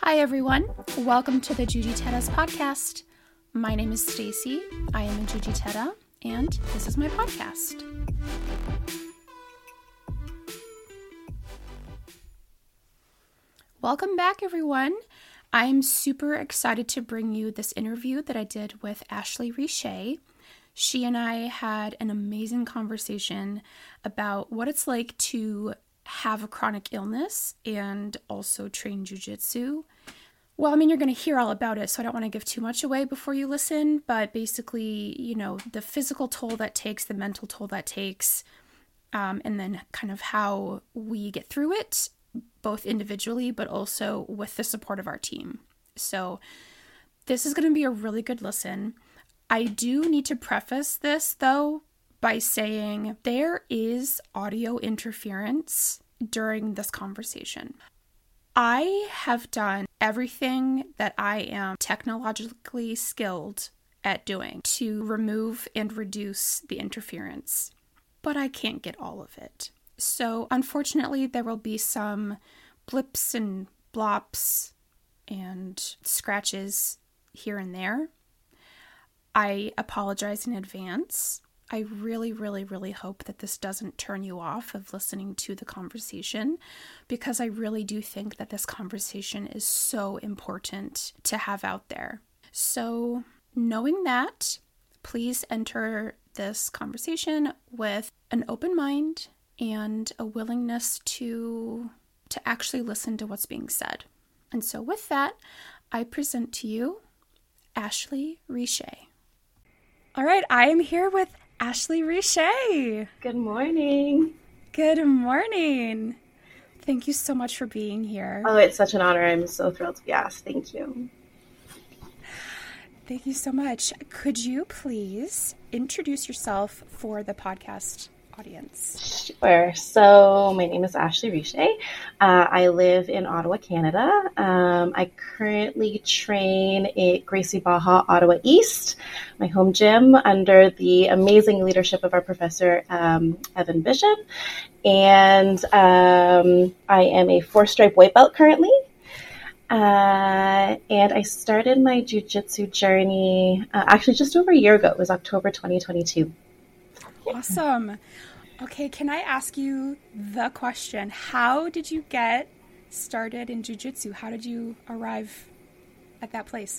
Hi everyone, welcome to the Jujiteras podcast. My name is Stacy. I am a Jujitera, and this is my podcast. Welcome back everyone. I'm super excited to bring you this interview that I did with Ashley Richey. She and I had an amazing conversation about what it's like to have a chronic illness and also train jujitsu. Well, I mean, you're going to hear all about it, so I don't want to give too much away before you listen, but basically, the physical toll that takes, the mental toll that takes, and then kind of how we get through it, both individually, but also with the support of our team. So this is going to be a really good listen. I do need to preface this, though, by saying there is audio interference during this conversation. I have done everything that I am technologically skilled at doing to remove and reduce the interference, but I can't get all of it. So unfortunately, there will be some blips and blops and scratches here and there. I apologize in advance. I really, really, really hope that this doesn't turn you off of listening to the conversation, because I really do think that this conversation is so important to have out there. So knowing that, please enter this conversation with an open mind and a willingness to actually listen to what's being said. And so with that, I present to you Ashley Richey. All right, I am here with Ashley Richey. Good morning. Good morning. Thank you so much for being here. Oh, it's such an honor. I'm so thrilled to be asked. Thank you. Thank you so much. Could you please introduce yourself for the podcast audience? Sure. So my name is Ashley Richey. I live in Ottawa, Canada. I currently train at Gracie Barra Ottawa East, my home gym, under the amazing leadership of our professor, Evan Bishop. And I am a 4-stripe white belt currently. And I started my jiu-jitsu journey actually just over a year ago. It was October 2022. Awesome. Okay, can I ask you the question? How did you get started in jiu-jitsu? How did you arrive at that place?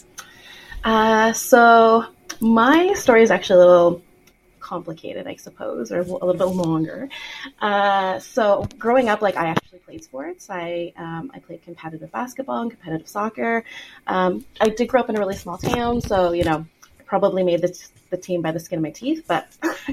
So my story is actually a little complicated, I suppose, or a little bit longer. So growing up, I actually played sports. I played competitive basketball and competitive soccer. I did grow up in a really small town, so, probably made the team by the skin of my teeth, but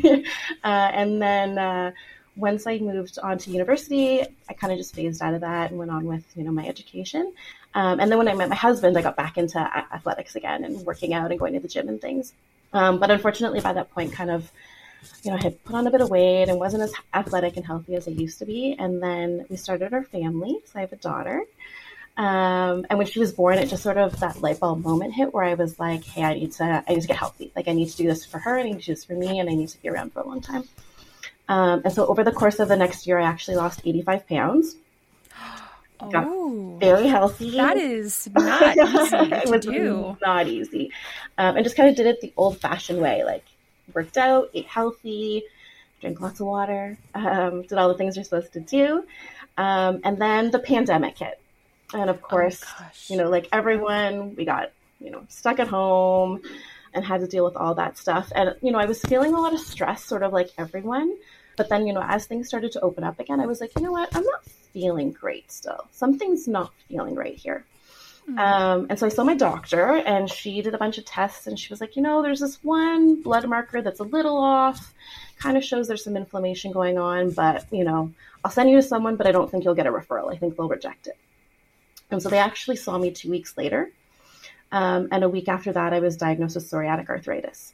and then once I moved on to university, I kind of just phased out of that and went on with my education. And then when I met my husband, I got back into athletics again and working out and going to the gym and things. But unfortunately, by that point, kind of I had put on a bit of weight and wasn't as athletic and healthy as I used to be. And then we started our family. So I have a daughter. And when she was born, it just sort of that light bulb moment hit where I was like, hey, I need to get healthy. I need to do this for her, I need to do this for me, and I need to be around for a long time. And so over the course of the next year, I actually lost 85 pounds. Got very healthy. That is not easy to do. Not easy. And just kind of did it the old fashioned way, worked out, ate healthy, drank lots of water, did all the things you're supposed to do. And then the pandemic hit. And of course, everyone, we got, stuck at home and had to deal with all that stuff. And, I was feeling a lot of stress, sort of like everyone. But then, as things started to open up again, I was like, you know what? I'm not feeling great still. Something's not feeling right here. Mm-hmm. And so I saw my doctor, and she did a bunch of tests, and she was like, there's this one blood marker that's a little off, kind of shows there's some inflammation going on, but, I'll send you to someone, but I don't think you'll get a referral. I think they'll reject it. And so they actually saw me 2 weeks later. And a week after that, I was diagnosed with psoriatic arthritis,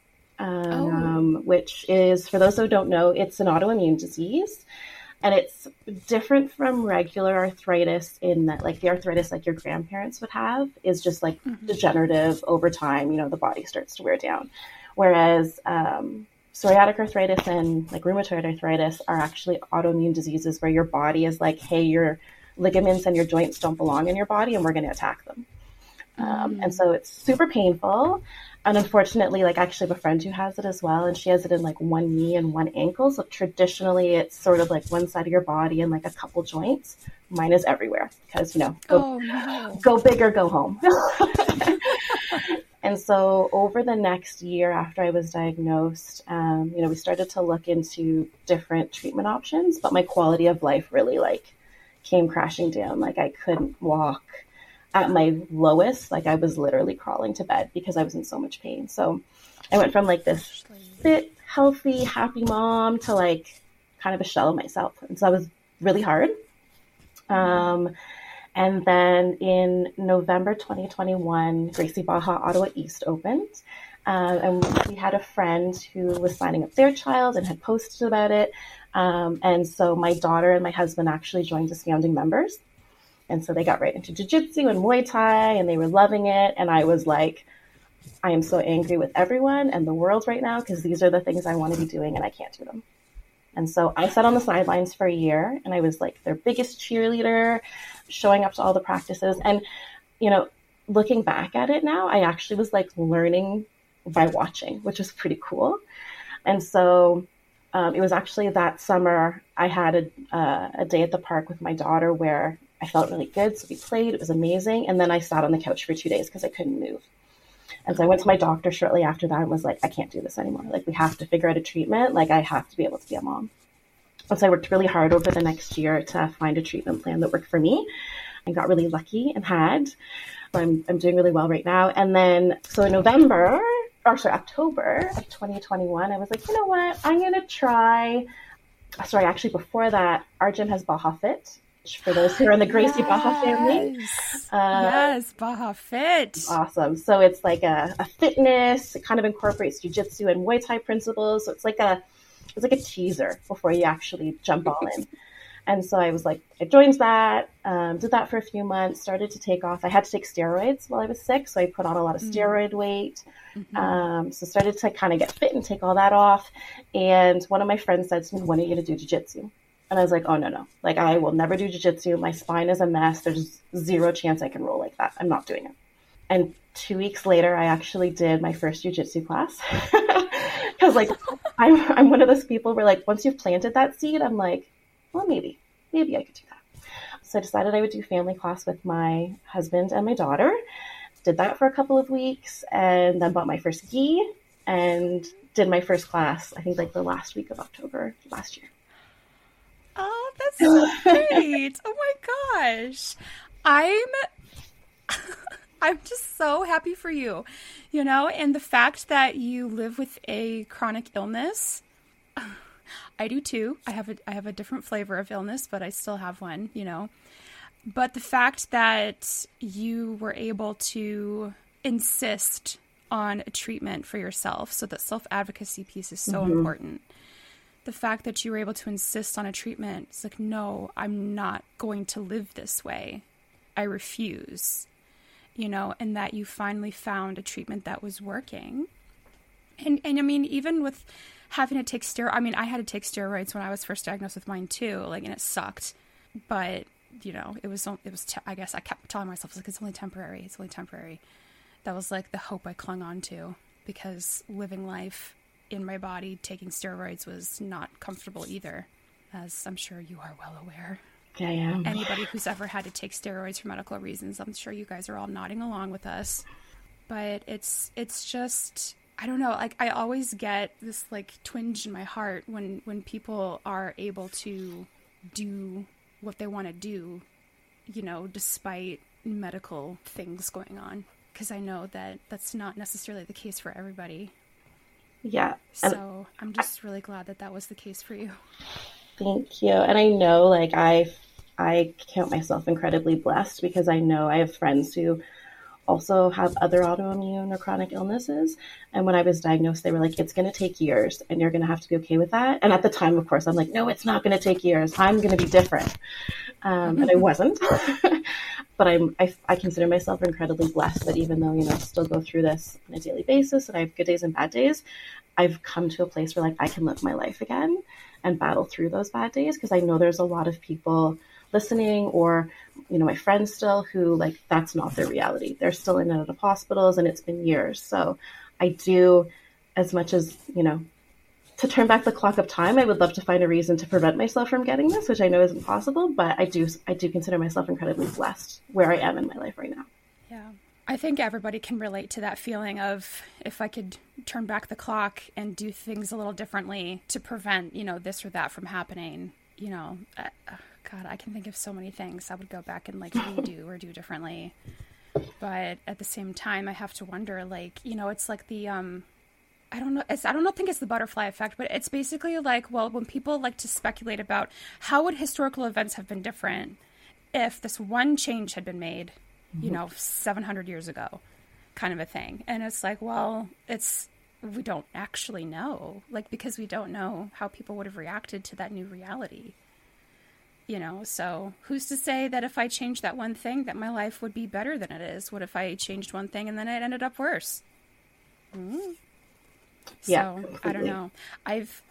which is, for those who don't know, it's an autoimmune disease. And it's different from regular arthritis in that, the arthritis your grandparents would have is just degenerative over time. The body starts to wear down. Whereas psoriatic arthritis and rheumatoid arthritis are actually autoimmune diseases where your body is hey, your ligaments and your joints don't belong in your body, and we're going to attack them. And so it's super painful. And unfortunately, like I actually have a friend who has it as well, and she has it in like one knee and one ankle. So traditionally, it's sort of like one side of your body and like a couple joints. Mine is everywhere because, go big or go home. And so over the next year after I was diagnosed, we started to look into different treatment options, but my quality of life really like came crashing down. Like I couldn't walk. At my lowest, like I was literally crawling to bed because I was in so much pain. So I went from like this fit, healthy, happy mom to like kind of a shell of myself. And so that was really hard. And then in November 2021, Gracie Baja Ottawa East opened. And we had a friend who was signing up their child and had posted about it. And so my daughter and my husband actually joined as founding members. And so they got right into jiu-jitsu and Muay Thai, and they were loving it. And I was like, I am so angry with everyone and the world right now because these are the things I want to be doing and I can't do them. And so I sat on the sidelines for a year, and I was like their biggest cheerleader, showing up to all the practices. And, looking back at it now, I actually was like learning by watching, which was pretty cool. And so it was actually that summer I had a day at the park with my daughter where I felt really good. So we played. It was amazing. And then I sat on the couch for 2 days because I couldn't move. And so I went to my doctor shortly after that and was like, I can't do this anymore. Like, we have to figure out a treatment. Like, I have to be able to be a mom. And so I worked really hard over the next year to find a treatment plan that worked for me, and got really lucky and had. So I'm doing really well right now. And then, so in October of 2021, I was like, you know what? I'm going to try. Sorry, actually, before that, our gym has Baja Fit. For those who are in the Gracie Baja family. Yes, Baja Fit. Awesome. So it's like a fitness. It kind of incorporates jiu-jitsu and Muay Thai principles. So it's like a teaser before you actually jump all in. And so I was like, I joined that, did that for a few months, started to take off. I had to take steroids while I was sick, so I put on a lot of steroid weight. So started to kind of get fit and take all that off. And one of my friends said to me, when are you going to do jiu-jitsu? And I was like, oh, no. Like, I will never do jiu-jitsu. My spine is a mess. There's zero chance I can roll like that. I'm not doing it. And 2 weeks later, I actually did my first jiu-jitsu class. Because, like, I'm one of those people where, like, once you've planted that seed, I'm like, well, maybe I could do that. So I decided I would do family class with my husband and my daughter. Did that for a couple of weeks, and then bought my first gi and did my first class, I think, like, the last week of October last year. Oh, that's so great. Oh my gosh. I'm just so happy for you, and the fact that you live with a chronic illness. I do too. I have a different flavor of illness, but I still have one, But the fact that you were able to insist on a treatment for yourself, so that self-advocacy piece is so important. The fact that you were able to insist on a treatment, it's like, no, I'm not going to live this way. I refuse, and that you finally found a treatment that was working. And I mean, even with having to take steroids, I had to take steroids when I was first diagnosed with mine too, and it sucked. But, I guess I kept telling myself, like, it's only temporary. It's only temporary. That was like the hope I clung on to, because living life in my body taking steroids was not comfortable either, as I'm sure you are well aware. I am. Anybody who's ever had to take steroids for medical reasons, I'm sure you guys are all nodding along with us. But it's just, I don't know, like, I always get this like twinge in my heart when people are able to do what they want to do, despite medical things going on, because I know that that's not necessarily the case for everybody. Yeah. So I'm just really glad that was the case for you. Thank you. And I know, like, I count myself incredibly blessed, because I know I have friends who also have other autoimmune or chronic illnesses. And when I was diagnosed, they were like, it's going to take years and you're going to have to be okay with that. And at the time, of course, I'm like, no, it's not going to take years. I'm going to be different. And I wasn't. But I consider myself incredibly blessed that even though, I still go through this on a daily basis and I have good days and bad days, I've come to a place where, like, I can live my life again and battle through those bad days. Because I know there's a lot of people listening, or, my friends still who, like, that's not their reality. They're still in and out of hospitals, and it's been years. So I do, as much as, to turn back the clock of time, I would love to find a reason to prevent myself from getting this, which I know isn't possible, but I do consider myself incredibly blessed where I am in my life right now. Yeah. I think everybody can relate to that feeling of, if I could turn back the clock and do things a little differently to prevent, this or that from happening, God, I can think of so many things I would go back and like redo or do differently. But at the same time, I have to wonder, like, it's like the, I don't think it's the butterfly effect, but it's basically like, well, when people like to speculate about how would historical events have been different if this one change had been made, 700 years ago, kind of a thing. And it's like, well, we don't actually know, like, because we don't know how people would have reacted to that new reality. So who's to say that if I changed that one thing, that my life would be better than it is? What if I changed one thing and then it ended up worse? Yeah, so completely. I don't know. I've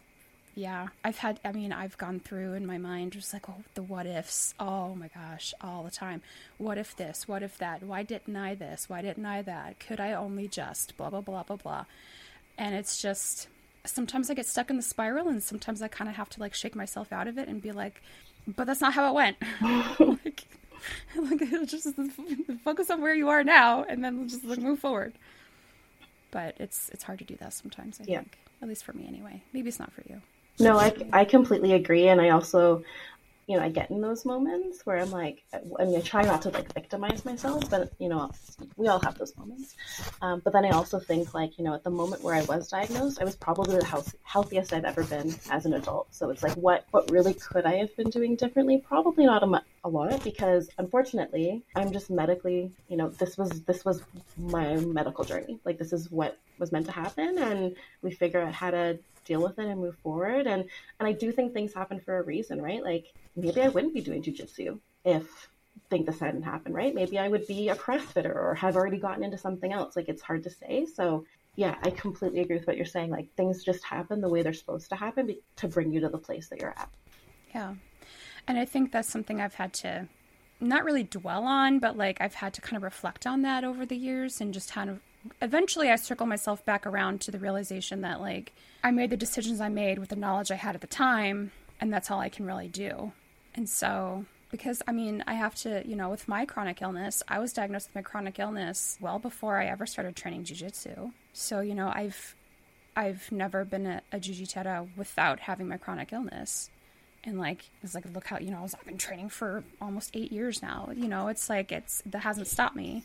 gone through in my mind just like, the what ifs. Oh my gosh, all the time. What if this? What if that? Why didn't I this? Why didn't I that? Could I only just blah, blah, blah, blah, blah. And it's just, sometimes I get stuck in the spiral, and sometimes I kind of have to like shake myself out of it and be like, but that's not how it went. like just focus on where you are now, and then just like move forward. But it's hard to do that sometimes, I think. At least for me anyway. Maybe it's not for you. No, I completely agree. And I also, I get in those moments where I'm like, and I try not to like victimize myself, but, we all have those moments. But then I also think like, at the moment where I was diagnosed, I was probably the healthiest I've ever been as an adult. So it's like, what really could I have been doing differently? Probably not a lot, because unfortunately I'm just medically, this was my medical journey. Like, this is what was meant to happen, and we figure out how to deal with it and move forward. And I do think things happen for a reason, right? Like, maybe I wouldn't be doing jiu-jitsu if this hadn't happened, right? Maybe I would be a CrossFitter or have already gotten into something else. Like, it's hard to say. So yeah, I completely agree with what you're saying. Like, things just happen the way they're supposed to happen to bring you to the place that you're at. Yeah. And I think that's something I've had to not really dwell on, but like I've had to kind of reflect on that over the years, and just kind of eventually I circle myself back around to the realization that like I made the decisions I made with the knowledge I had at the time, and that's all I can really do. And so, because I have to, with my chronic illness, I was diagnosed with my chronic illness well before I ever started training jiu-jitsu. So, I've never been a jiu-jitera without having my chronic illness. And like, it's like, look how, I've been training for almost 8 years now. It's like, that hasn't stopped me.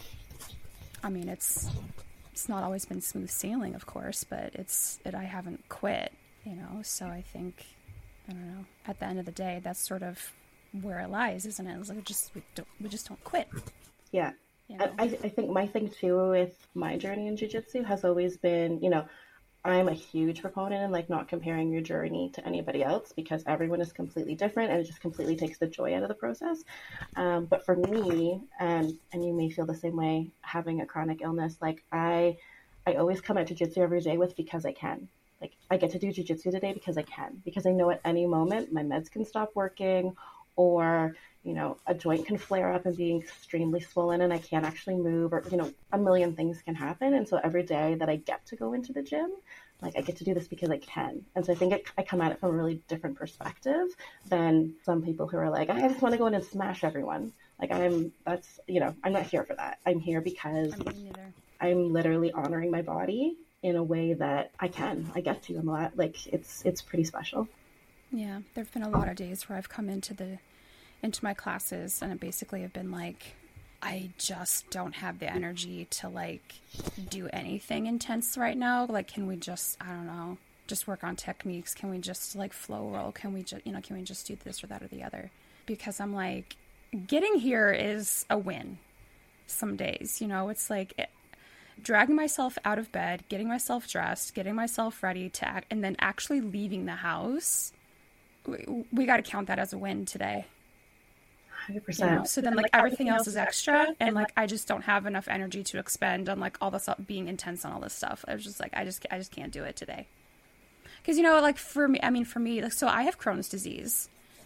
It's not always been smooth sailing, of course, but I haven't quit, so I think, I don't know, at the end of the day, that's sort of where it lies, isn't it? It's like, we just don't quit. Yeah. I think my thing too with my journey in jiu-jitsu has always been, I'm a huge proponent in like not comparing your journey to anybody else, because everyone is completely different, and it just completely takes the joy out of the process. But for me, and you may feel the same way having a chronic illness, like I always come at jiu-jitsu every day with because I can. Like, I get to do jiu-jitsu today because I can, because I know at any moment my meds can stop working, or a joint can flare up and be extremely swollen and I can't actually move, or, a million things can happen. And so every day that I get to go into the gym, like, I get to do this because I can. And so I think I come at it from a really different perspective than some people who are like, I just want to go in and smash everyone. Like, I'm not here for that. I'm here because I'm literally honoring my body in a way that I get to. I'm a lot, like, it's pretty special. Yeah. There've been a lot of days where I've come into my classes, and it basically have been like, I just don't have the energy to like do anything intense right now. Like, can we just, I don't know, just work on techniques? Can we just like flow roll? Can we just, can we just do this or that or the other? Because I'm like, getting here is a win some days, it's like dragging myself out of bed, getting myself dressed, getting myself ready to act, and then actually leaving the house. We got to count that as a win today. 100%. So then like everything else is extra, and like I just don't have enough energy to expend on like all this being intense on all this stuff. I was just like, I just can't do it today. Because like for me, like, so I have Crohn's disease,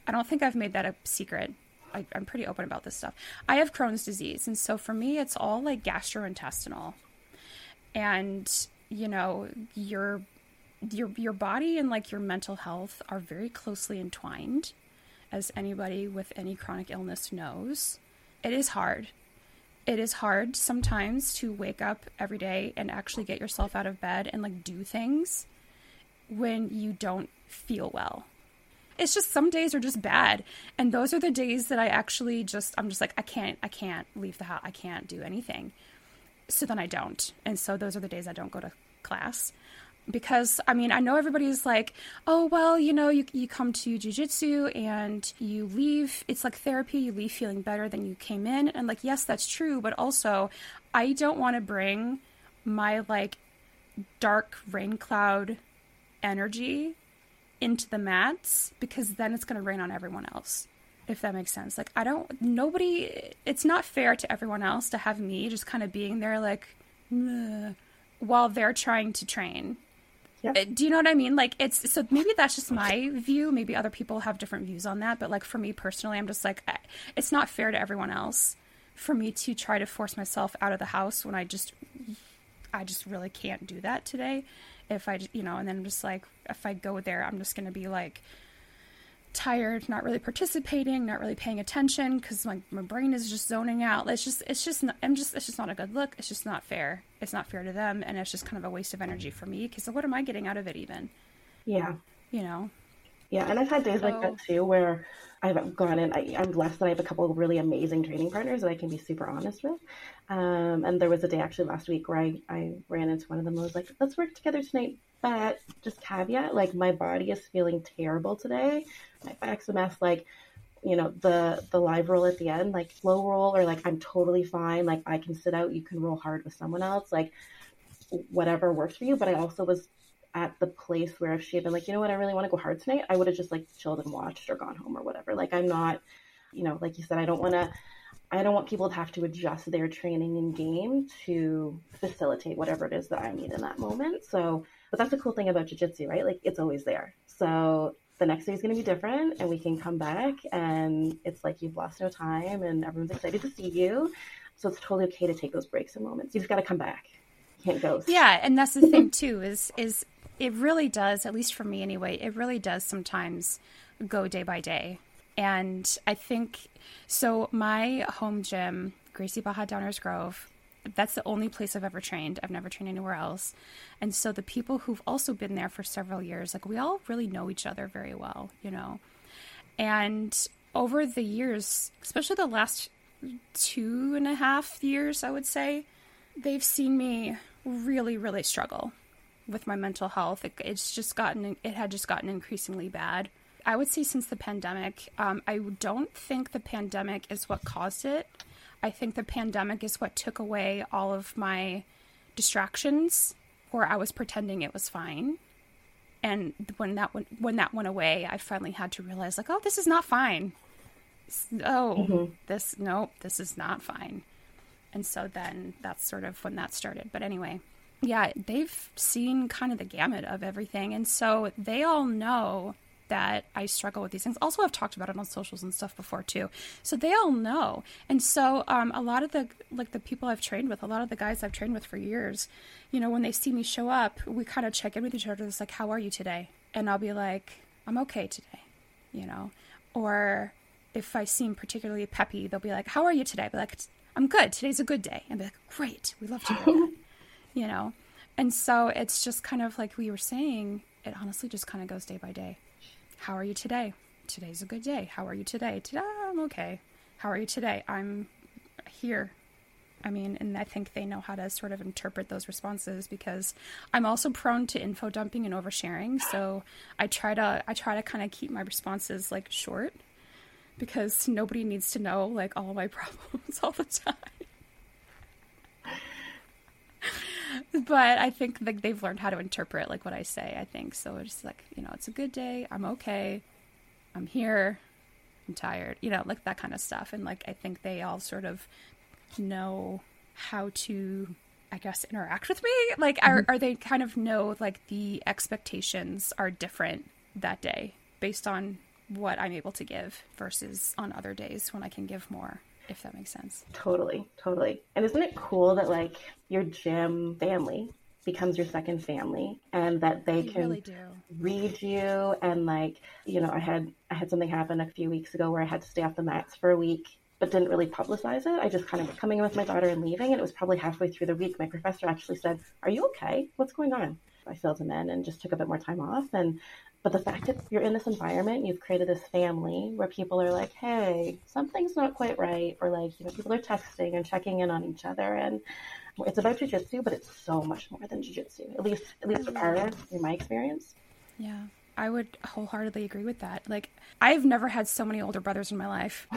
I don't think I've made that a secret. I'm pretty open about this stuff. I have Crohn's disease. And so for me, it's all like gastrointestinal. And, you know, your body and like your mental health are very closely entwined, as anybody with any chronic illness knows. It is hard. It is hard sometimes to wake up every day and actually get yourself out of bed and like do things when you don't feel well. It's just some days are just bad. And those are the days that I'm just like, I can't leave the house. I can't do anything. So then I don't. And so those are the days I don't go to class. Because, I mean, I know everybody's like, oh, well, you know, you come to jiu-jitsu and you leave. It's like therapy. You leave feeling better than you came in. And like, yes, that's true. But also, I don't want to bring my like dark rain cloud energy into the mats, because then it's going to rain on everyone else, if that makes sense. Like, it's not fair to everyone else to have me just kind of being there like, while they're trying to train. Yep. Do you know what I mean? Like, so maybe that's just my view. Maybe other people have different views on that. But like for me personally, I'm just like, it's not fair to everyone else for me to try to force myself out of the house when I just really can't do that today. If I, you know, and then I'm just like, if I go there, I'm just going to be like tired, not really participating, not really paying attention, because my brain is just zoning out. It's just not a good look. It's just not fair. It's not fair to them, and it's just kind of a waste of energy for me, because what am I getting out of it even? Yeah. You know? Yeah, and I've had days like that too, where I've gone in. I'm blessed that I have a couple of really amazing training partners that I can be super honest with. And there was a day actually last week where I ran into one of them and was like, let's work together tonight. But just caveat, like, my body is feeling terrible today. My back's a mess. Like, you know, the live roll at the end, like slow roll, or like, I'm totally fine. Like, I can sit out. You can roll hard with someone else. Like, whatever works for you. But I also was at the place where if she had been like, you know what, I really want to go hard tonight, I would have just like chilled and watched or gone home or whatever. Like, I'm not, you know, like you said, I don't want people to have to adjust their training and game to facilitate whatever it is that I need in that moment. So, but that's the cool thing about jiu-jitsu, right? Like, it's always there. So the next day is going to be different, and we can come back and it's like you've lost no time and everyone's excited to see you. So it's totally okay to take those breaks and moments. You just got to come back. You can't ghost. Yeah. And that's the thing too, is it really does, at least for me anyway, it really does sometimes go day by day. And I think, so my home gym, Gracie Baja Downers Grove, that's the only place I've ever trained. I've never trained anywhere else. And so the people who've also been there for several years, like, we all really know each other very well, you know. And over the years, especially the last 2.5 years, I would say, they've seen me really, really struggle with my mental health. It had just gotten increasingly bad. I would say since the pandemic. I don't think the pandemic is what caused it. I think the pandemic is what took away all of my distractions, where I was pretending it was fine. And when that went away, I finally had to realize, like, oh, this is not fine. This is not fine. And so then that's sort of when that started. But anyway, yeah, they've seen kind of the gamut of everything. And so they all know that I struggle with these things. Also, I've talked about it on socials and stuff before too. So they all know. And so a lot of the people I've trained with, a lot of the guys I've trained with for years, you know, when they see me show up, we kind of check in with each other. It's like, how are you today? And I'll be like, I'm okay today, you know. Or if I seem particularly peppy, they'll be like, how are you today? I'll be like, I'm good. Today's a good day. And be like, great. We love to hear that, you know. And so it's just kind of like we were saying, it honestly just kind of goes day by day. How are you today? Today's a good day. How are you today? Today, I'm okay. How are you today? I'm here. I mean, and I think they know how to sort of interpret those responses, because I'm also prone to info dumping and oversharing. So I try to kind of keep my responses like short, because nobody needs to know like all of my problems all the time. But I think like they've learned how to interpret like what I say, I think. So it's like, you know, it's a good day. I'm okay. I'm here. I'm tired. You know, like that kind of stuff. And like, I think they all sort of know how to, I guess, interact with me. Like, are they kind of know like the expectations are different that day based on what I'm able to give versus on other days when I can give more, if that makes sense. Totally, totally. And isn't it cool that like your gym family becomes your second family, and that they can really do read you? And like, you know, I had something happen a few weeks ago where I had to stay off the mats for a week, but didn't really publicize it. I just kind of coming in with my daughter and leaving, and it was probably halfway through the week. My professor actually said, "Are you okay? What's going on?" I filled him in and just took a bit more time off. But the fact that you're in this environment, you've created this family where people are like, hey, something's not quite right. Or like, you know, people are texting and checking in on each other. And it's about jiu-jitsu, but it's so much more than jiu-jitsu, at least in my experience. Yeah, I would wholeheartedly agree with that. Like, I've never had so many older brothers in my life.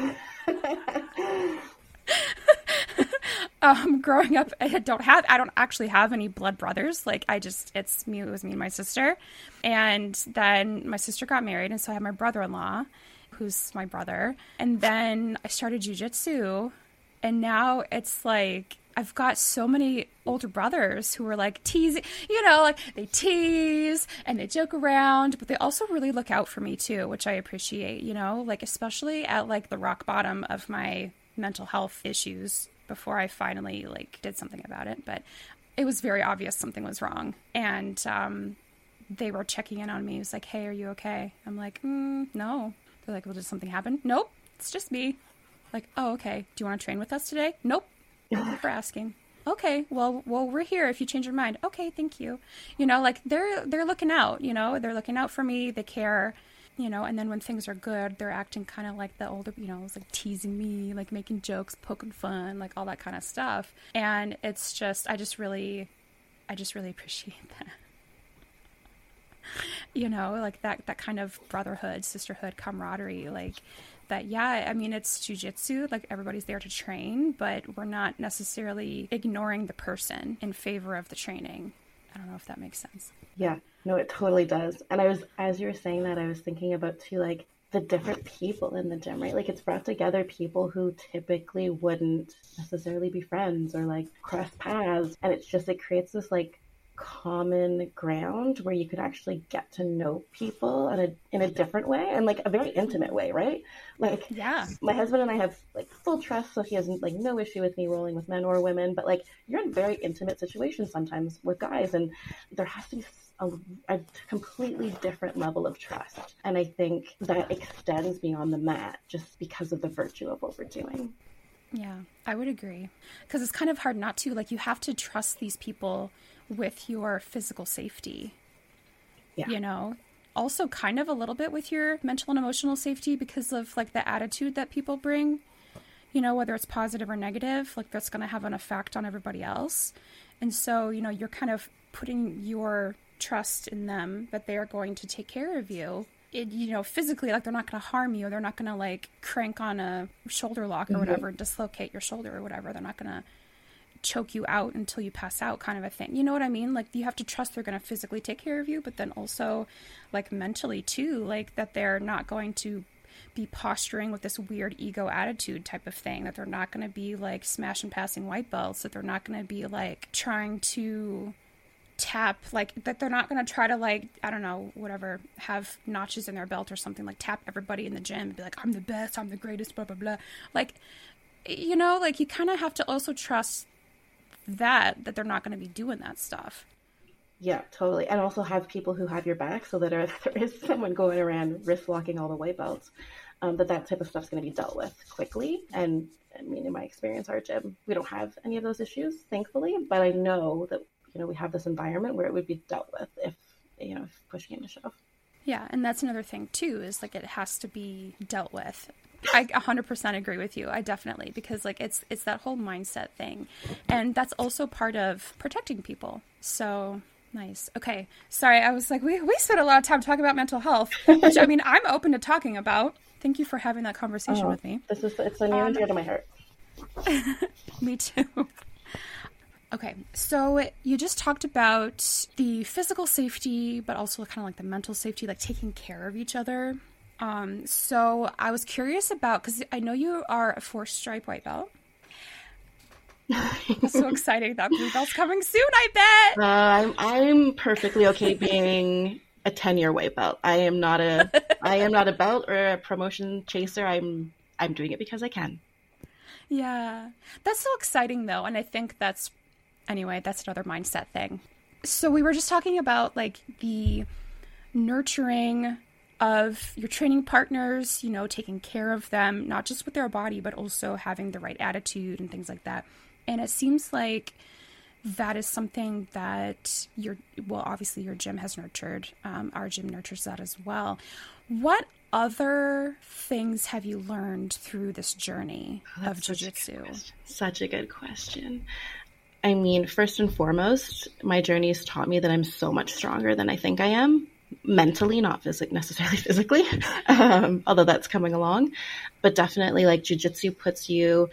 Growing up, I don't actually have any blood brothers. Like, it was me and my sister. And then my sister got married, and so I had my brother-in-law, who's my brother. And then I started jiu-jitsu, and now it's like, I've got so many older brothers who are like teasing, you know, like they tease and they joke around, but they also really look out for me too, which I appreciate, you know, like especially at like the rock bottom of my mental health issues before I finally like did something about it. But it was very obvious something was wrong. And they were checking in on me. It was like, hey, are you okay? I'm like, no. They're like, well, did something happen? Nope, it's just me. Like, oh, okay. Do you want to train with us today? Nope. Thank you for asking. Okay, well, we're here if you change your mind. Okay, thank you. You know, like they're looking out, you know, they're looking out for me. They care, you know, and then when things are good, they're acting kind of like the older, you know, it's like teasing me, like making jokes, poking fun, like all that kind of stuff. And it's just, I just really appreciate that. You know, like that kind of brotherhood, sisterhood, camaraderie, like that. Yeah, I mean, it's jiu-jitsu, like everybody's there to train, but we're not necessarily ignoring the person in favor of the training. I don't know if that makes sense. Yeah, no, it totally does. And as you were saying that, I was thinking about too, like the different people in the gym, right? Like it's brought together people who typically wouldn't necessarily be friends or like cross paths. And it's just, it creates this like common ground where you could actually get to know people in a different way, and like a very intimate way, right? Like, yeah, my husband and I have like full trust, so he has like no issue with me rolling with men or women, but like you're in very intimate situations sometimes with guys, and there has to be a completely different level of trust. And I think that extends beyond the mat just because of the virtue of what we're doing. Yeah, I would agree, because it's kind of hard not to. Like, you have to trust these people with your physical safety, you know, also kind of a little bit with your mental and emotional safety because of like the attitude that people bring, you know, whether it's positive or negative, like that's going to have an effect on everybody else. And so, you know, you're kind of putting your trust in them that they are going to take care of you. You know, physically, like they're not going to harm you. They're not going to like crank on a shoulder lock or whatever, dislocate your shoulder or whatever. They're not going to choke you out until you pass out, kind of a thing. You know what I mean? Like, you have to trust they're going to physically take care of you, but then also like mentally too, like that they're not going to be posturing with this weird ego attitude type of thing, that they're not going to be like smash and passing white belts, that they're not going to be like trying to tap, like that they're not going to try to like, I don't know, whatever, have notches in their belt or something, like tap everybody in the gym and be like, I'm the best, I'm the greatest, blah, blah, blah. Like, you know, like you kind of have to also trust that they're not going to be doing that stuff. Yeah, totally. And also have people who have your back, so that if there is someone going around wrist locking all the white belts, that type of stuff's going to be dealt with quickly. And I mean, in my experience, our gym, we don't have any of those issues, thankfully, but I know that, you know, we have this environment where it would be dealt with if, you know, if pushing into shove. Yeah. And that's another thing too, is like, it has to be dealt with. I 100% agree with you. I definitely, because like it's that whole mindset thing, and that's also part of protecting people. So nice. Okay. Sorry. I was like, we spent a lot of time talking about mental health, which I mean, I'm open to talking about. Thank you for having that conversation with me. It's a near and dear to my heart. Me too. Okay, so you just talked about the physical safety, but also kind of like the mental safety, like taking care of each other. So I was curious about, because I know you are a 4-stripe white belt. That's so exciting. That blue belt's coming soon, I bet. I'm perfectly okay being a 10-year white belt. I am not a belt or a promotion chaser. I'm doing it because I can. Yeah. That's so exciting though. And I think that's another mindset thing. So we were just talking about like the nurturing of your training partners, you know, taking care of them, not just with their body, but also having the right attitude and things like that. And it seems like that is something that obviously your gym has nurtured. Our gym nurtures that as well. What other things have you learned through this journey of jiu-jitsu? Such a good question. I mean, first and foremost, my journey has taught me that I'm so much stronger than I think I am. Mentally, not necessarily physically, although that's coming along. But definitely, like, jiu-jitsu puts you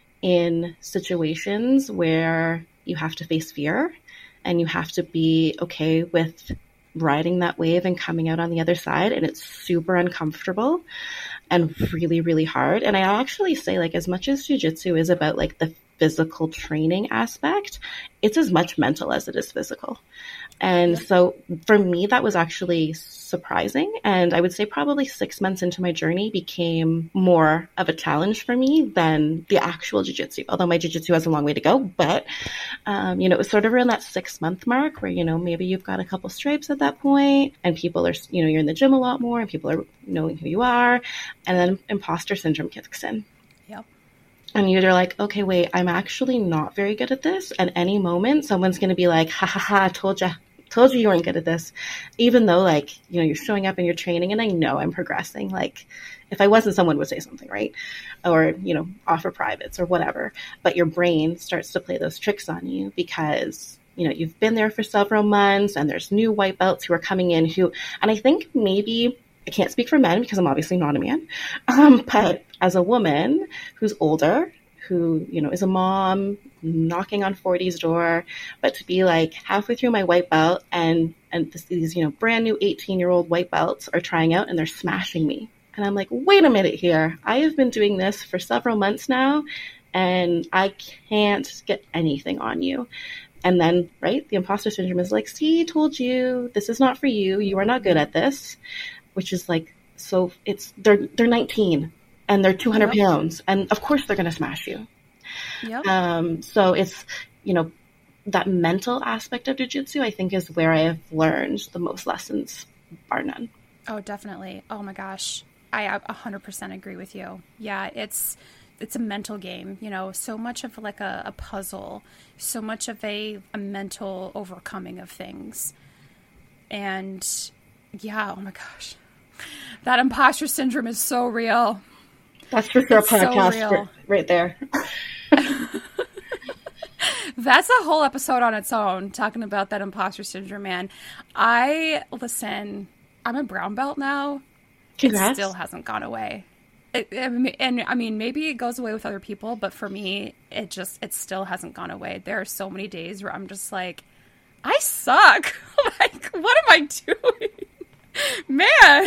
in situations where you have to face fear and you have to be okay with riding that wave and coming out on the other side. And it's super uncomfortable and really, really hard. And I actually say, like, as much as jiu-jitsu is about like the physical training aspect, it's as much mental as it is physical. And so for me, that was actually surprising. And I would say probably 6 months into my journey became more of a challenge for me than the actual jiu-jitsu, although my jiu-jitsu has a long way to go. But, it was sort of around that 6-month mark where, maybe you've got a couple stripes at that point and people are, you're in the gym a lot more and people are knowing who you are. And then imposter syndrome kicks in. Yep. And you're like, okay, wait, I'm actually not very good at this. At any moment, someone's going to be like, ha ha ha, told you you weren't good at this. Even though, like, you're showing up and you're training and I know I'm progressing. Like, if I wasn't, someone would say something, right? Or, offer privates or whatever. But your brain starts to play those tricks on you because, you've been there for several months and there's new white belts who are coming in and I think maybe, I can't speak for men because I'm obviously not a man, but as a woman who's older, who, is a mom, knocking on 40's door, but to be like halfway through my white belt and these, brand new 18-year-old white belts are trying out and they're smashing me. And I'm like, wait a minute here. I have been doing this for several months now and I can't get anything on you. And then, right, the imposter syndrome is like, see, told you, this is not for you. You are not good at this, which is like, so they're 19 and they're 200 pounds. And of course they're going to smash you. Yep. So it's, that mental aspect of jiu-jitsu, I think, is where I have learned the most lessons, bar none. Oh, definitely. Oh my gosh. I 100% agree with you. Yeah, it's a mental game, so much of like a puzzle, so much of a mental overcoming of things. And yeah, oh my gosh. That imposter syndrome is so real. That's for sure a podcast right there. That's a whole episode on its own, talking about that imposter syndrome, man. I'm a brown belt now. Congrats. It still hasn't gone away. Maybe it goes away with other people, but for me, it still hasn't gone away. There are so many days where I'm just like, I suck. Like, what am I doing? Man.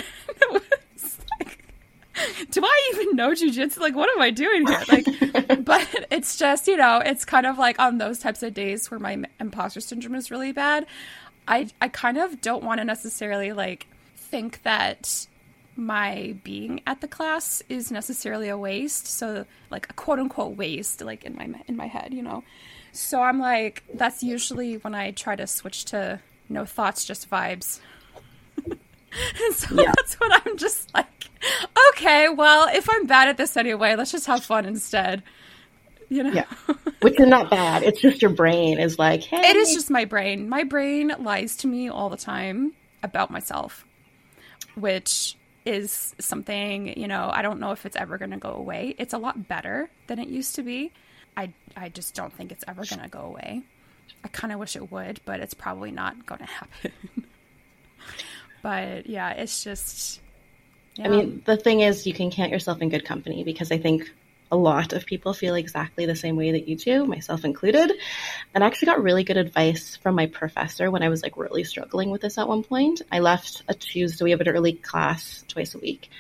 Do I even know jiu-jitsu? Like, what am I doing here? Like, but it's just, it's kind of like on those types of days where my imposter syndrome is really bad. I kind of don't want to necessarily like think that my being at the class is necessarily a waste. So like a quote unquote waste, like in my head, So I'm like, that's usually when I try to switch to no thoughts, just vibes. So that's when I'm just like, okay, well, if I'm bad at this anyway, let's just have fun instead. Yeah. Which is not bad. It's just your brain is like, hey. It is just my brain. My brain lies to me all the time about myself, which is something, I don't know if it's ever going to go away. It's a lot better than it used to be. I just don't think it's ever going to go away. I kind of wish it would, but it's probably not going to happen. But yeah, it's just, I mean, the thing is, you can count yourself in good company because I think a lot of people feel exactly the same way that you do, myself included. And I actually got really good advice from my professor when I was like really struggling with this at one point. I left a Tuesday, we have an early class twice a week.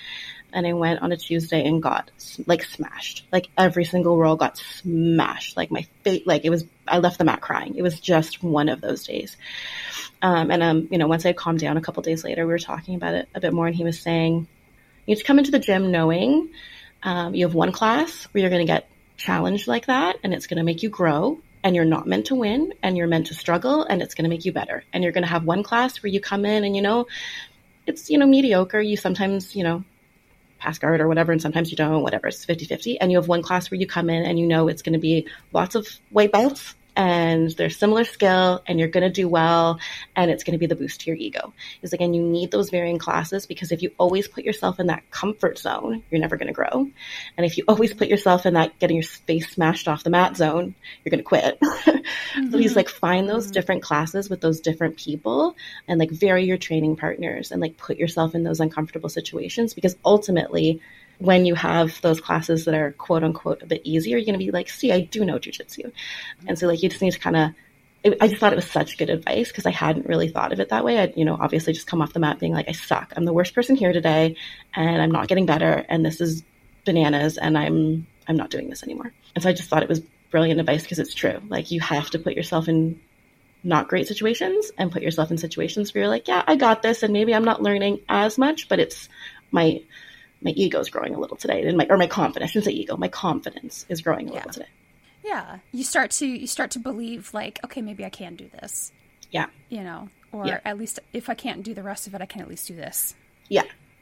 And I went on a Tuesday and got like smashed. Like every single roll got smashed. Like my face, like it was, I left the mat crying. It was just one of those days. Once I calmed down a couple days later, we were talking about it a bit more, and he was saying, you need to come into the gym knowing you have one class where you're going to get challenged like that, and it's going to make you grow, and you're not meant to win, and you're meant to struggle, and it's going to make you better. And you're going to have one class where you come in and, it's, mediocre. You sometimes, pass guard or whatever, and sometimes you don't, whatever. It's 50-50. And you have one class where you come in and it's going to be lots of white belts, and they're similar skill, and you're going to do well, and it's going to be the boost to your ego. It's like, and you need those varying classes, because if you always put yourself in that comfort zone, you're never going to grow. And if you always put yourself in that getting your face smashed off the mat zone, you're going to quit. Mm-hmm. So he's like, find those different classes with those different people, and like vary your training partners, and like put yourself in those uncomfortable situations, because ultimately, when you have those classes that are quote unquote a bit easier, you're going to be like, see, I do know jujitsu. And so like, you just need to kind of, I just thought it was such good advice, because I hadn't really thought of it that way. I'd, obviously just come off the mat being like, I suck. I'm the worst person here today, and I'm not getting better, and this is bananas, and I'm not doing this anymore. And so I just thought it was brilliant advice, because it's true. Like, you have to put yourself in not great situations and put yourself in situations where you're like, yeah, I got this. And maybe I'm not learning as much, but it's my ego's growing a little today, and my confidence. I shouldn't say ego. My confidence is growing a little today. Yeah, you start to believe like, okay, maybe I can do this. Yeah, at least if I can't do the rest of it, I can at least do this. Yeah,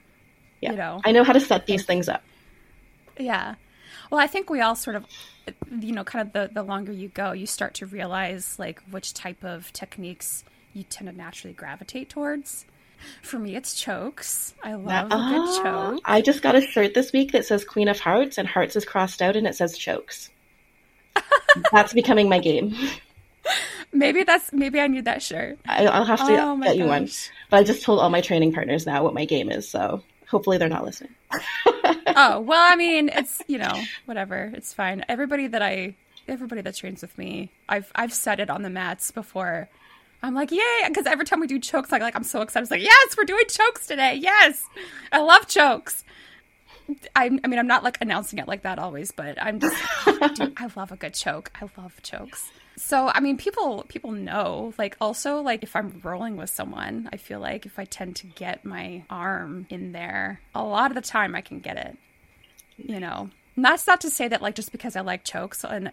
I know how to set these things up. Yeah, well, I think we all sort of, kind of the longer you go, you start to realize like which type of techniques you tend to naturally gravitate towards. For me, it's chokes. I love a good choke. I just got a shirt this week that says Queen of Hearts, and Hearts is crossed out, and it says chokes. That's becoming my game. Maybe I need that shirt. I'll have to get you one. But I just told all my training partners now what my game is, so hopefully they're not listening. Oh, well, I mean, it's, whatever. It's fine. Everybody that trains with me, I've said it on the mats before. I'm like, yay, because every time we do chokes, I'm so excited. It's like, yes, we're doing chokes today. Yes, I love chokes. I mean, I'm not like announcing it like that always, but I'm just, dude, I love a good choke. I love chokes. So, I mean, people know, like, also, like, if I'm rolling with someone, I feel like if I tend to get my arm in there, a lot of the time I can get it, And that's not to say that, like, just because I like chokes and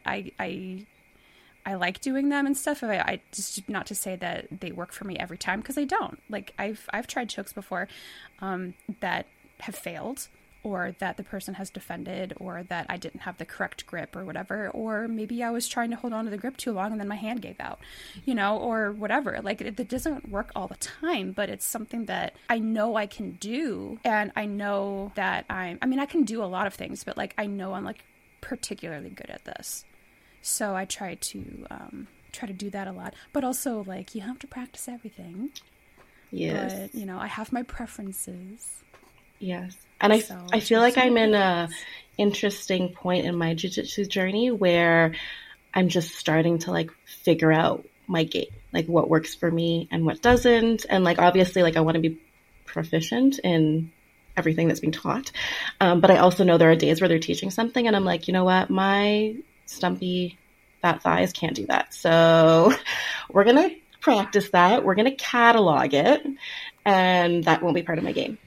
I like doing them and stuff. I just, not to say that they work for me every time, because they don't. Like, I've tried chokes before that have failed, or that the person has defended, or that I didn't have the correct grip or whatever, or maybe I was trying to hold on to the grip too long and then my hand gave out, or whatever. Like, it doesn't work all the time, but it's something that I know I can do, and I know that I can do a lot of things, but like, I know I'm like particularly good at this. So I try to do that a lot, but also like, you have to practice everything. Yes. But I have my preferences. Yes, and I feel like I'm in a interesting point in my jiu-jitsu journey where I'm just starting to like figure out my game, like what works for me and what doesn't, and like obviously like I want to be proficient in everything that's being taught, but I also know there are days where they're teaching something and I'm like, you know what, my stumpy fat thighs can't do that. So we're going to practice that. We're going to catalog it, and that won't be part of my game.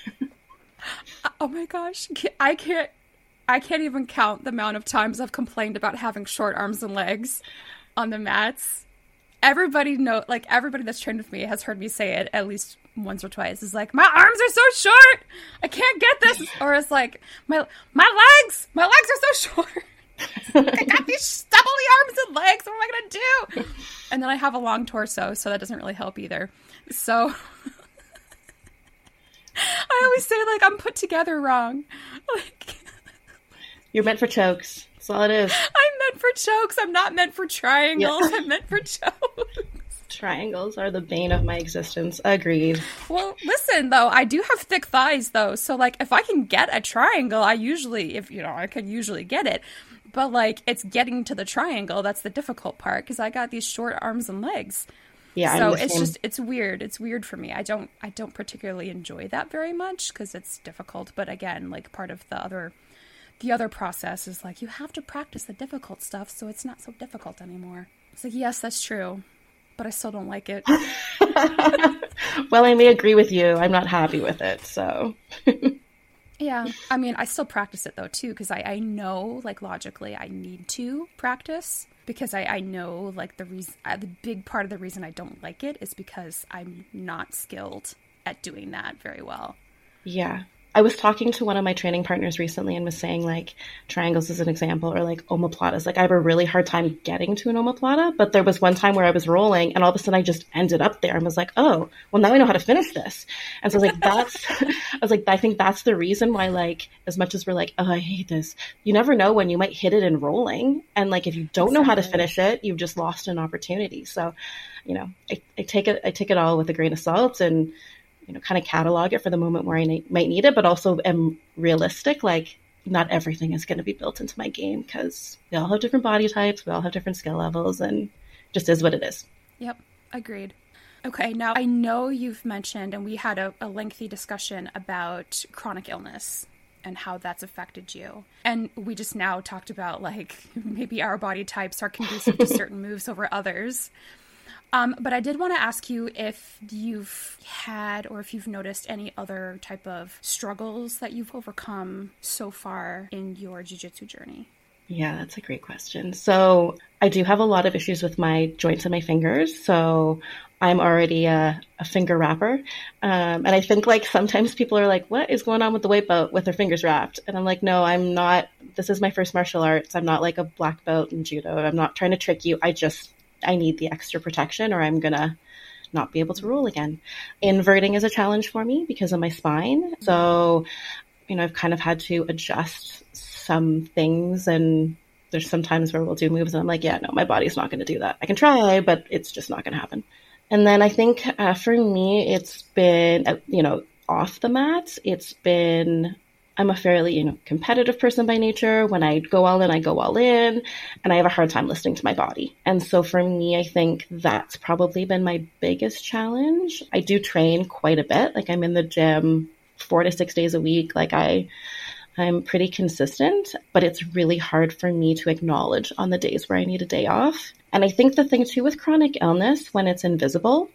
Oh my gosh. I can't even count the amount of times I've complained about having short arms and legs on the mats. Everybody that's trained with me has heard me say it at least once or twice. It's like, my arms are so short, I can't get this. Or it's like, my legs are so short. I got these stubbly arms and legs. What am I going to do? And then I have a long torso, so that doesn't really help either. So I always say, like, I'm put together wrong. Like, you're meant for chokes. That's all it is. I'm meant for chokes. I'm not meant for triangles. Yeah. I'm meant for chokes. Triangles are the bane of my existence. Agreed. Well, listen, though, I do have thick thighs, though. So, like, if I can get a triangle, I can usually get it. But, like, it's getting to the triangle that's the difficult part, because I got these short arms and legs. Yeah, I'm So the it's same. just, it's weird. It's weird for me. I don't particularly enjoy that very much because it's difficult. But again, like part of the other process is like you have to practice the difficult stuff so it's not so difficult anymore. It's like, yes, that's true, but I still don't like it. Well, I may agree with you. I'm not happy with it. So, Yeah. I mean, I still practice it though, too, because I know, like, logically, I need to practice because I know, like, the big part of the reason I don't like it is because I'm not skilled at doing that very well. yeah. I was talking to one of my training partners recently and was saying like triangles as an example or like omoplatas. Like I have a really hard time getting to an omoplata, but there was one time where I was rolling and all of a sudden I just ended up there and was like, oh, well now I know how to finish this. And so I was like, I was like, I think that's the reason why like as much as we're like, oh, I hate this, you never know when you might hit it in rolling. And like if you don't know how to Exactly. finish it, you've just lost an opportunity. So, I take it all with a grain of salt and kind of catalog it for the moment where I might need it, but also am realistic. Like, not everything is going to be built into my game because we all have different body types, we all have different skill levels, and just is what it is. Yep. Agreed. Okay. Now, I know you've mentioned, and we had a lengthy discussion about chronic illness and how that's affected you. And we just now talked about like maybe our body types are conducive to certain moves over others. But I did want to ask you if you've had or if you've noticed any other type of struggles that you've overcome so far in your jiu-jitsu journey. Yeah, that's a great question. So, I do have a lot of issues with my joints and my fingers. So, I'm already a finger wrapper. And I think like sometimes people are like, what is going on with the white belt with their fingers wrapped? And I'm like, no, I'm not. This is my first martial arts. I'm not like a black belt in judo. I'm not trying to trick you. I need the extra protection or I'm going to not be able to roll again. Inverting is a challenge for me because of my spine. So, I've kind of had to adjust some things and there's some times where we'll do moves and I'm like, yeah, no, my body's not going to do that. I can try, but it's just not going to happen. And then I think for me, it's been, off the mat, I'm a fairly, competitive person by nature. When I go all in, I go all in, and I have a hard time listening to my body. And so for me, I think that's probably been my biggest challenge. I do train quite a bit. Like I'm in the gym 4 to 6 days a week. Like I'm pretty consistent, but it's really hard for me to acknowledge on the days where I need a day off. And I think the thing too with chronic illness, when it's invisible,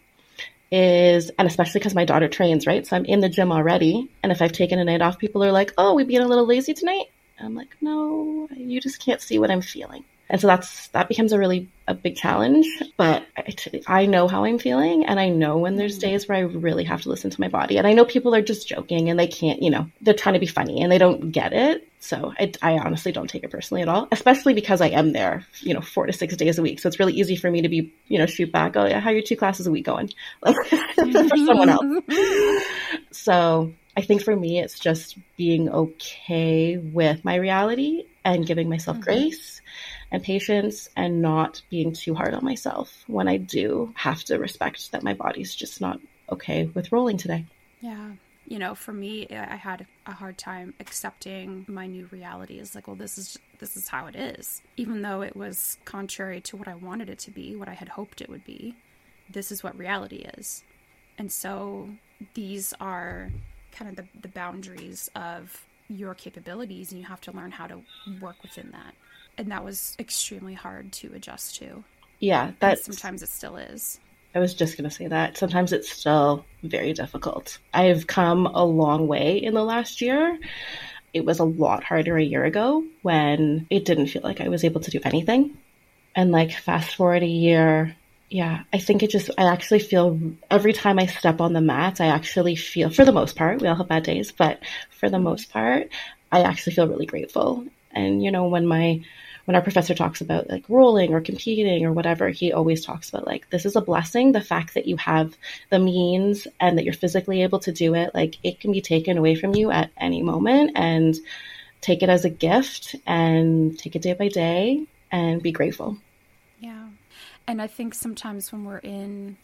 and especially because my daughter trains, right? So I'm in the gym already. And if I've taken a night off, people are like, oh, we being a little lazy tonight. And I'm like, no, you just can't see what I'm feeling. And so that becomes a big challenge. But I know how I'm feeling. And I know when there's days where I really have to listen to my body. And I know people are just joking and they can't, they're trying to be funny and they don't get it. So I honestly don't take it personally at all, especially because I am there, 4 to 6 days a week. So it's really easy for me to be, shoot back. Oh yeah, how are your 2 classes a week going? Like for someone else. So I think for me, it's just being okay with my reality and giving myself grace and patience and not being too hard on myself when I do have to respect that my body's just not okay with rolling today. Yeah. For me, I had a hard time accepting my new reality. It's like, well, this is how it is. Even though it was contrary to what I wanted it to be, what I had hoped it would be, this is what reality is. And so these are kind of the boundaries of your capabilities, and you have to learn how to work within that. And that was extremely hard to adjust to. Yeah, sometimes it still is. I was just going to say that. Sometimes it's still very difficult. I've come a long way in the last year. It was a lot harder a year ago when it didn't feel like I was able to do anything. And like fast forward a year, yeah, I think I actually feel every time I step on the mat, I actually feel, for the most part, we all have bad days, but for the most part, I actually feel really grateful. And, when our professor talks about like rolling or competing or whatever, he always talks about like, this is a blessing. The fact that you have the means and that you're physically able to do it, like it can be taken away from you at any moment, and take it as a gift and take it day by day and be grateful. Yeah. And I think sometimes when we're in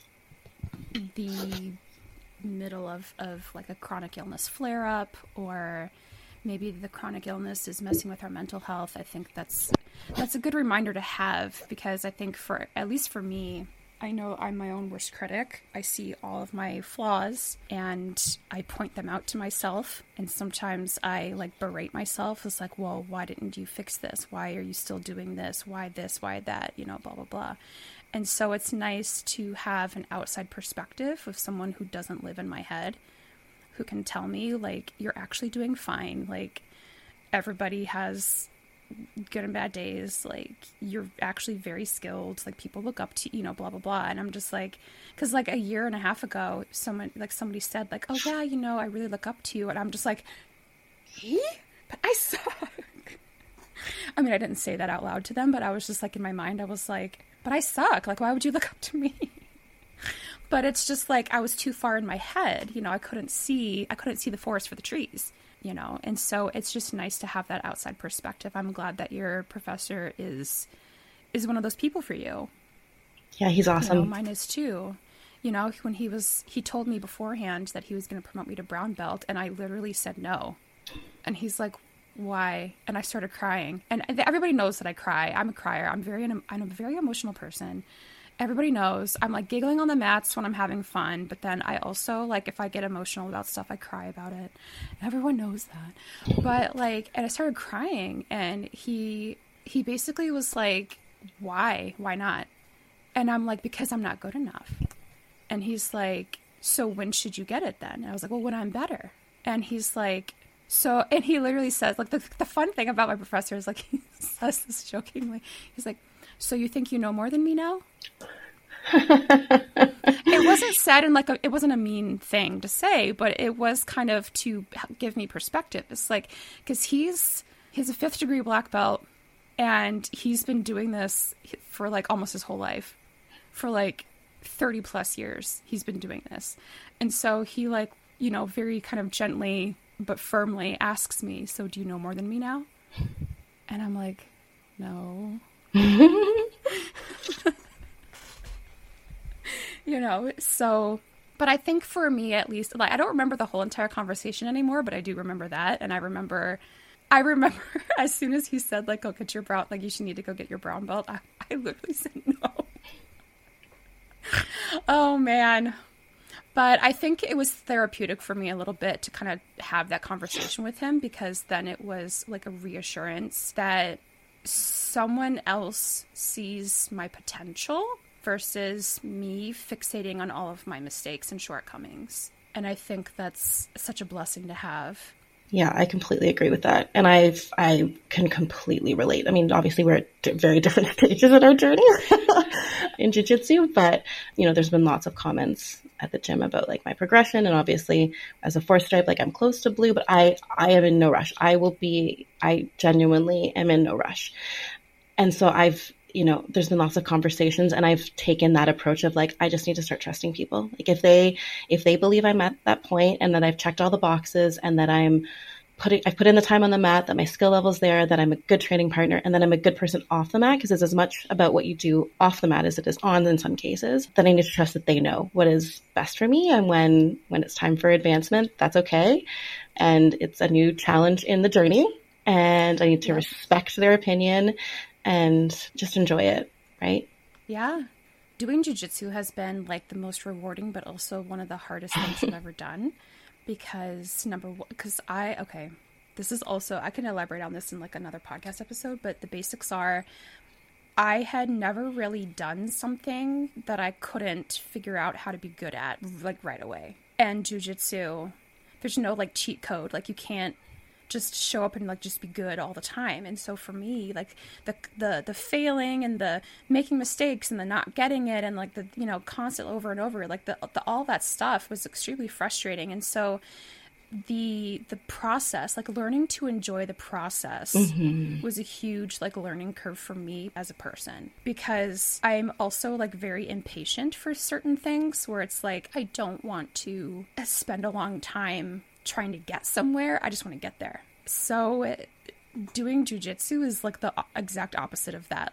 the middle of like a chronic illness flare up, or maybe the chronic illness is messing with our mental health, I think that's a good reminder to have, because I think at least for me, I know I'm my own worst critic. I see all of my flaws and I point them out to myself. And sometimes I like berate myself. It's like, well, why didn't you fix this? Why are you still doing this? Why this? Why that? You know, blah, blah, blah. And so it's nice to have an outside perspective of someone who doesn't live in my head, who can tell me, like, you're actually doing fine. Like, everybody has good and bad days. Like, you're actually very skilled. Like, people look up to you, know, blah, blah, blah. And I'm just like, because like a year and a half ago, somebody said like, oh yeah, you know, I really look up to you. And I'm just like, me? But I suck. I mean, I didn't say that out loud to them, but I was just like, in my mind, I was like, but I suck. Like, why would you look up to me? But it's just like, I was too far in my head. You know, I couldn't see the forest for the trees, you know? And so it's just nice to have that outside perspective. I'm glad that your professor is one of those people for you. Yeah, he's awesome. You know, mine is too. You know, when he told me beforehand that he was going to promote me to brown belt, and I literally said no. And he's like, why? And I started crying. And everybody knows that I cry. I'm a crier. I'm a very emotional person. Everybody knows I'm like giggling on the mats when I'm having fun, but then I also, like, if I get emotional about stuff, I cry about it. Everyone knows that. But like, and I started crying, and he basically was like, why not? And I'm like, because I'm not good enough. And he's like, so when should you get it then? And I was like, well, when I'm better. And he's like, so, and he literally says, like, the fun thing about my professor is, like, he says this jokingly. He's like, so you think you know more than me now? It wasn't said in, like, it wasn't a mean thing to say, but it was kind of to give me perspective. It's like, because he's a 5th degree black belt, and he's been doing this for, like, almost his whole life. For, like, 30 plus years, he's been doing this. And so he, like, you know, very kind of gently but firmly asks me, so do you know more than me now? And I'm like, no. You know, so, but I think for me at least, like, I don't remember the whole entire conversation anymore, but I do remember that. And I remember as soon as he said, like, go get your brown, like, you should need to go get your brown belt, I literally said no. Oh man. But I think it was therapeutic for me a little bit to kind of have that conversation with him, because then it was like a reassurance that someone else sees my potential versus me fixating on all of my mistakes and shortcomings. And I think that's such a blessing to have. Yeah, I completely agree with that. And I can completely relate. I mean, obviously we're at very different stages in our journey in jiu-jitsu, but, you know, there's been lots of comments at the gym about, like, my progression. And obviously as a 4th stripe, like, I'm close to blue, but I am in no rush. I genuinely am in no rush. And so you know, there's been lots of conversations, and I've taken that approach of, like, I just need to start trusting people. Like, if they believe I'm at that point, and that I've checked all the boxes, and that I've put in the time on the mat, that my skill level's there, that I'm a good training partner, and that I'm a good person off the mat, because it's as much about what you do off the mat as it is on in some cases, then I need to trust that they know what is best for me. And when it's time for advancement, that's okay. And it's a new challenge in the journey, and I need to respect their opinion and just enjoy it, right? Yeah. Doing jiu-jitsu has been, like, the most rewarding, but also one of the hardest things I've ever done. Because this is also, I can elaborate on this in, like, another podcast episode, but the basics are, I had never really done something that I couldn't figure out how to be good at, like, right away. And jiu-jitsu, there's no, like, cheat code. Like, you can't just show up and, like, just be good all the time. And so for me, like, the failing and the making mistakes and the not getting it and, like, the, you know, constant over and over, like, the all that stuff was extremely frustrating. And so the process, like, learning to enjoy the process was a huge, like, learning curve for me as a person, because I'm also, like, very impatient for certain things where it's like, I don't want to spend a long time trying to get somewhere. I just want to get there. So doing jiu-jitsu is, like, the exact opposite of that.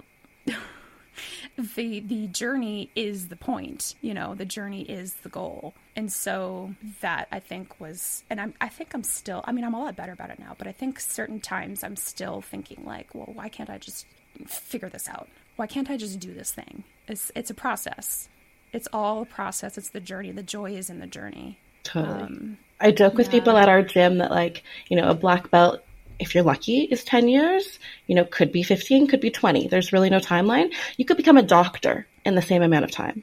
The journey is the point, you know, the journey is the goal. And so that, I think, was, and I think I'm still, I mean, I'm a lot better about it now, but I think certain times I'm still thinking, like, well, why can't I just figure this out? Why can't I just do this thing? It's a process. It's all a process. It's the journey. The joy is in the journey. Totally. I joke with people at our gym that like, a black belt, if you're lucky, is 10 years, could be 15, could be 20. There's really no timeline. You could become a doctor in the same amount of time.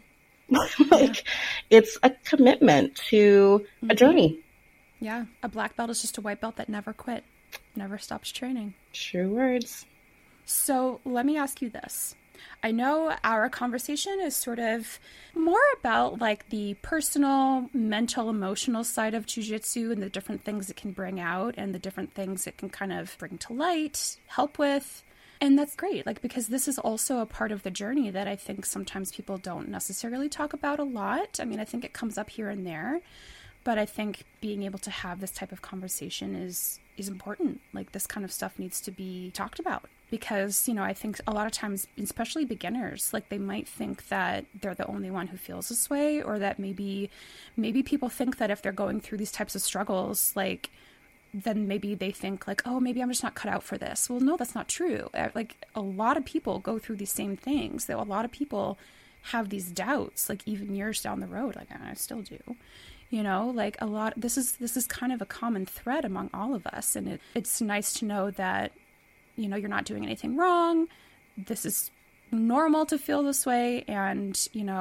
It's a commitment to a journey. Yeah. A black belt is just a white belt that never quit, never stops training. True words. So let me ask you this. I know our conversation is sort of more about like the personal, mental, emotional side of jiu-jitsu and the different things it can bring out and the different things it can kind of bring to light, help with. And that's great, like, because this is also a part of the journey that I think sometimes people don't necessarily talk about a lot. I mean, I think it comes up here and there, but I think being able to have this type of conversation is important. Like, this kind of stuff needs to be talked about because, I think a lot of times, especially beginners, like, they might think that they're the only one who feels this way, or that maybe people think that if they're going through these types of struggles, like, then maybe they think like, oh, maybe I'm just not cut out for this. Well, no, that's not true. Like, a lot of people go through these same things. A lot of people have these doubts, like even years down the road. Like, I still do, like a lot. This is kind of a common thread among all of us. And it's nice to know that, you're not doing anything wrong. This is normal to feel this way. And,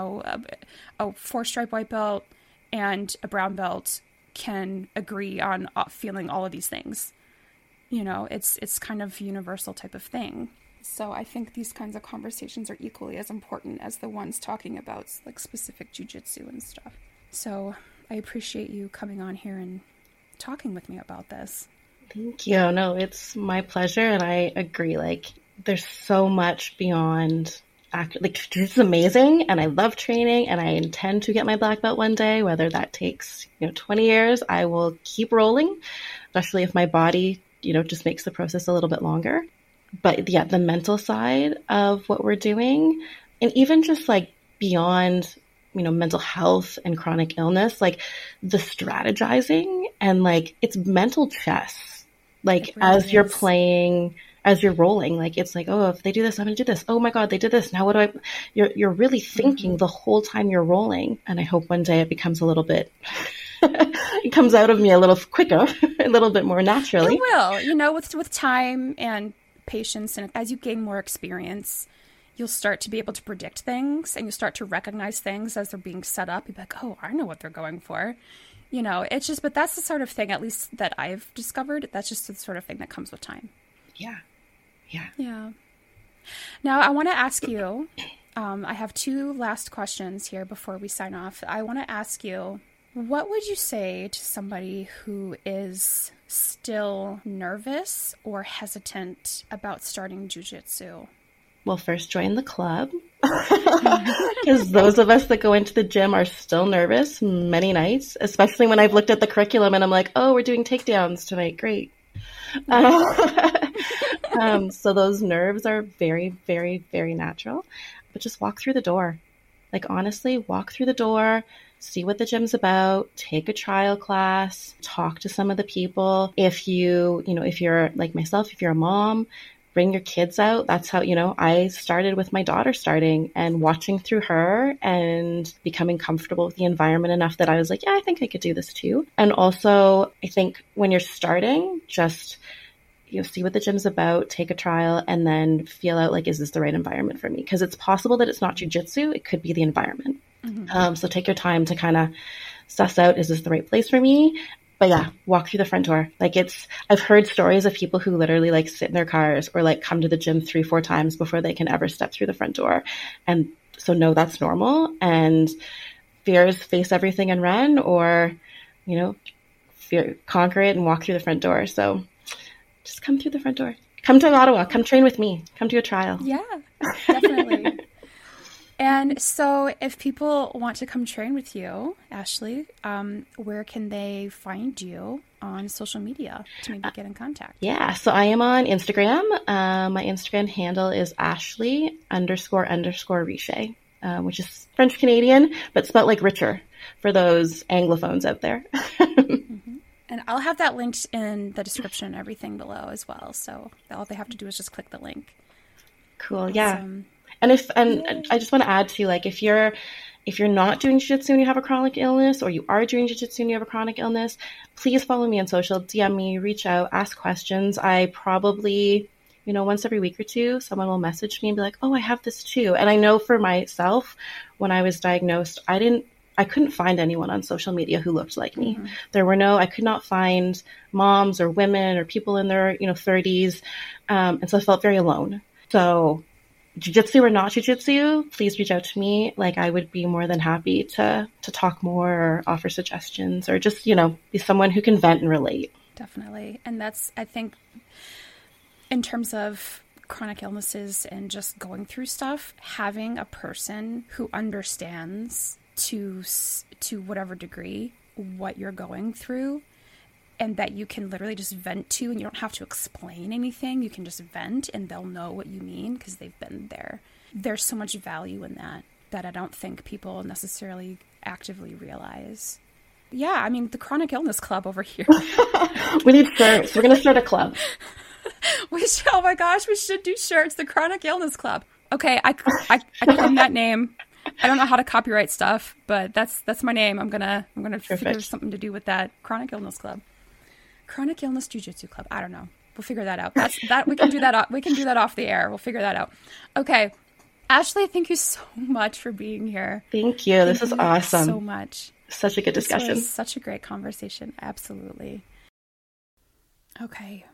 a 4-stripe white belt and a brown belt can agree on feeling all of these things. It's kind of universal type of thing. So I think these kinds of conversations are equally as important as the ones talking about like specific jiu-jitsu and stuff. So I appreciate you coming on here and talking with me about this. Thank you. No, it's my pleasure. And I agree. Like, there's so much beyond this is amazing, and I love training, and I intend to get my black belt one day, whether that takes 20 years. I will keep rolling, especially if my body just makes the process a little bit longer. But yeah, the mental side of what we're doing, and even just like beyond mental health and chronic illness, like the strategizing and like it's mental chess, like really as you're playing, as you're rolling, like, it's like, oh, if they do this, I'm going to do this. Oh my God, they did this. Now what do you're really thinking the whole time you're rolling. And I hope one day it becomes a little bit, it comes out of me a little quicker, a little bit more naturally. It will, with time and patience. And as you gain more experience, you'll start to be able to predict things and you start to recognize things as they're being set up. You'll be like, oh, I know what they're going for. It's just, but that's the sort of thing, at least that I've discovered. That's just the sort of thing that comes with time. Yeah. Now, I want to ask you, I have 2 last questions here before we sign off. I want to ask you, what would you say to somebody who is still nervous or hesitant about starting jiu-jitsu? Well, first join the club, because those of us that go into the gym are still nervous many nights, especially when I've looked at the curriculum and I'm like, oh, we're doing takedowns tonight. Great. So those nerves are very, very, very natural, but just walk through the door. Like, honestly, walk through the door, see what the gym's about, take a trial class, talk to some of the people. If if you're like myself, if you're a mom, bring your kids out. That's how, I started with my daughter starting and watching through her and becoming comfortable with the environment enough that I was like, yeah, I think I could do this too. And also, I think when you're starting, just, see what the gym's about, take a trial, and then feel out, like, is this the right environment for me? Because it's possible that it's not jiu-jitsu. It could be the environment. Mm-hmm. So take your time to kind of suss out, is this the right place for me? But yeah, walk through the front door. Like, I've heard stories of people who literally like sit in their cars or like come to the gym 3-4 times before they can ever step through the front door. And so no, that's normal. And fears, face everything and run, or, conquer it and walk through the front door. So just come through the front door. Come to Ottawa. Come train with me. Come to a trial. Yeah, definitely. And so if people want to come train with you, Ashley, where can they find you on social media to maybe get in contact? Yeah, so I am on Instagram. My Instagram handle is Ashley__Richer, which is French Canadian, but spelled like richer for those Anglophones out there. Mm-hmm. And I'll have that linked in the description and everything below as well. So all they have to do is just click the link. Cool. Yeah. And I just want to add to, like, if you're not doing jiu-jitsu and you have a chronic illness, or you are doing jiu-jitsu and you have a chronic illness, please follow me on social, DM me, reach out, ask questions. I probably, once every week or two, someone will message me and be like, oh, I have this too. And I know for myself, when I was diagnosed, I couldn't find anyone on social media who looked like me. I could not find moms or women or people in their, 30s. And so I felt very alone. So jiu-jitsu or not jiu-jitsu, please reach out to me. Like, I would be more than happy to talk more or offer suggestions, or just, be someone who can vent and relate. Definitely. And that's, I think, in terms of chronic illnesses and just going through stuff, having a person who understands to whatever degree what you're going through, and that you can literally just vent to, and you don't have to explain anything. You can just vent and they'll know what you mean because they've been there. There's so much value in that I don't think people necessarily actively realize. Yeah, I mean, the Chronic Illness Club over here. We need shirts. We're going to start a club. Oh my gosh, we should do shirts. The Chronic Illness Club. Okay, I claim that name. I don't know how to copyright stuff, but that's my name. I'm gonna figure something to do with that. Chronic Illness Club. Chronic Illness Jiu-Jitsu Club. I don't know. We'll figure that out. We can do that. We can do that off the air. We'll figure that out. Okay. Ashley, thank you so much for being here. Thank you. This is awesome. So much. Such a good discussion. This was such a great conversation. Absolutely. Okay.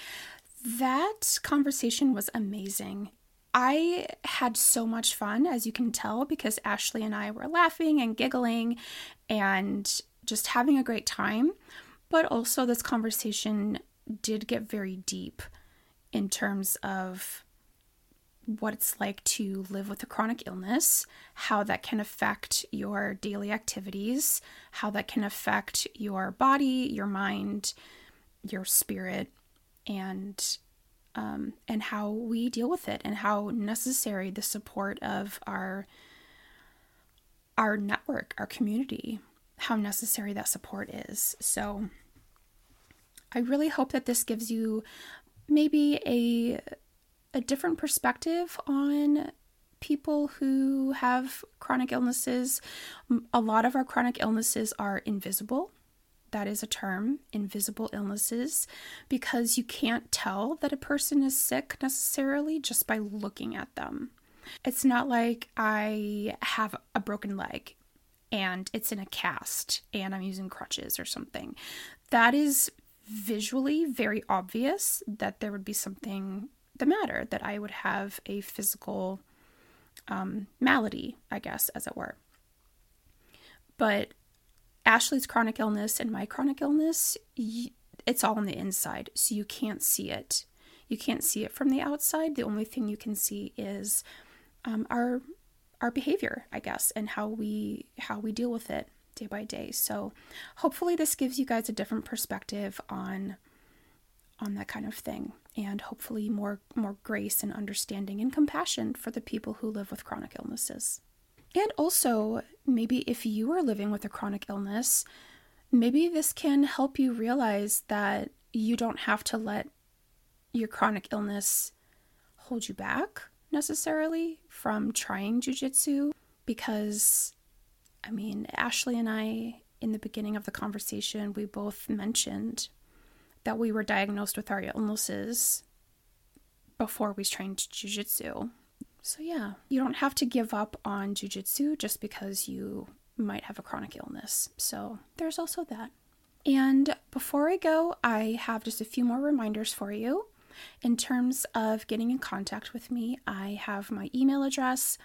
That conversation was amazing. I had so much fun, as you can tell, because Ashley and I were laughing and giggling and just having a great time. But also, this conversation did get very deep in terms of what it's like to live with a chronic illness, how that can affect your daily activities, how that can affect your body, your mind, your spirit, and how we deal with it, and how necessary the support of our network, our community, how necessary that support is. So I really hope that this gives you maybe a different perspective on people who have chronic illnesses. A lot of our chronic illnesses are invisible. That is a term, invisible illnesses, because you can't tell that a person is sick necessarily just by looking at them. It's not like I have a broken leg and it's in a cast and I'm using crutches or something. That is visually very obvious that there would be something the matter, that I would have a physical malady, I guess, as it were. But Ashley's chronic illness and my chronic illness, it's all on the inside, so you can't see it. You can't see it from the outside. The only thing you can see is our behavior, I guess, and how we deal with it day by day. So hopefully this gives you guys a different perspective on that kind of thing, and hopefully more grace and understanding and compassion for the people who live with chronic illnesses. And also, maybe if you are living with a chronic illness, maybe this can help you realize that you don't have to let your chronic illness hold you back necessarily from trying jiu-jitsu, because, I mean, Ashley and I, in the beginning of the conversation, we both mentioned that we were diagnosed with our illnesses before we trained jiu-jitsu. So yeah, you don't have to give up on jiu-jitsu just because you might have a chronic illness. So there's also that. And before I go, I have just a few more reminders for you. In terms of getting in contact with me, I have my email address,